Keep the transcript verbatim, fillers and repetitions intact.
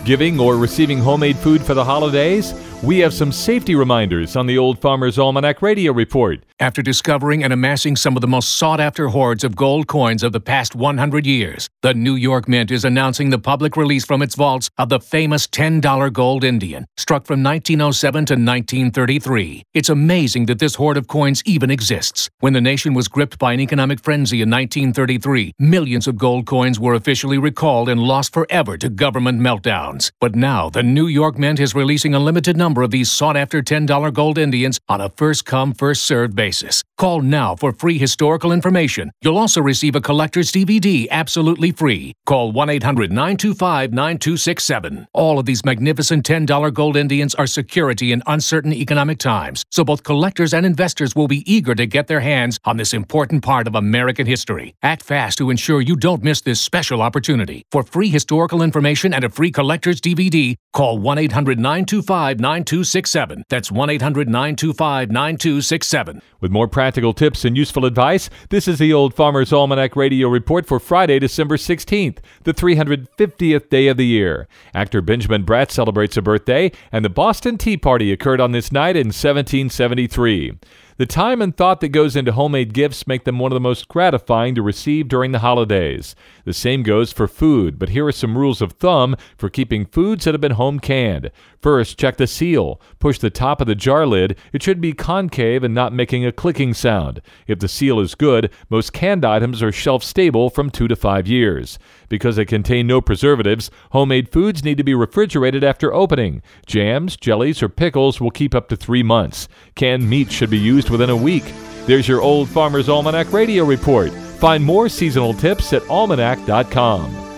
Giving or receiving homemade food for the holidays? We have some safety reminders on the Old Farmer's Almanac Radio Report. After discovering and amassing some of the most sought-after hoards of gold coins of the past one hundred years, the New York Mint is announcing the public release from its vaults of the famous ten dollar gold Indian, struck from nineteen oh seven to nineteen thirty-three. It's amazing that this hoard of coins even exists. When the nation was gripped by an economic frenzy in nineteen thirty-three, millions of gold coins were officially recalled and lost forever to government meltdowns. But now, the New York Mint is releasing a limited number of these sought-after ten dollar gold Indians on a first-come, first-served basis. Call now for free historical information. You'll also receive a collector's D V D absolutely free. Call one eight hundred nine two five nine two six seven. All of these magnificent ten dollar gold Indians are security in uncertain economic times, so both collectors and investors will be eager to get their hands on this important part of American history. Act fast to ensure you don't miss this special opportunity. For free historical information and a free collector's D V D, call one eight hundred nine two five nine two six seven. That's one eight hundred nine two five nine two six seven. With more practical tips and useful advice, this is the Old Farmer's Almanac Radio Report for Friday, December sixteenth, the three hundred fiftieth day of the year. Actor Benjamin Bratt celebrates a birthday, and the Boston Tea Party occurred on this night in seventeen seventy-three. The time and thought that goes into homemade gifts make them one of the most gratifying to receive during the holidays. The same goes for food, but here are some rules of thumb for keeping foods that have been home canned. First, check the seal. Push the top of the jar lid. It should be concave and not making a clicking sound. If the seal is good, most canned items are shelf stable from two to five years. Because they contain no preservatives, homemade foods need to be refrigerated after opening. Jams, jellies, or pickles will keep up to three months. Canned meat should be used within a week. There's your Old Farmer's Almanac Radio Report. Find more seasonal tips at almanac dot com.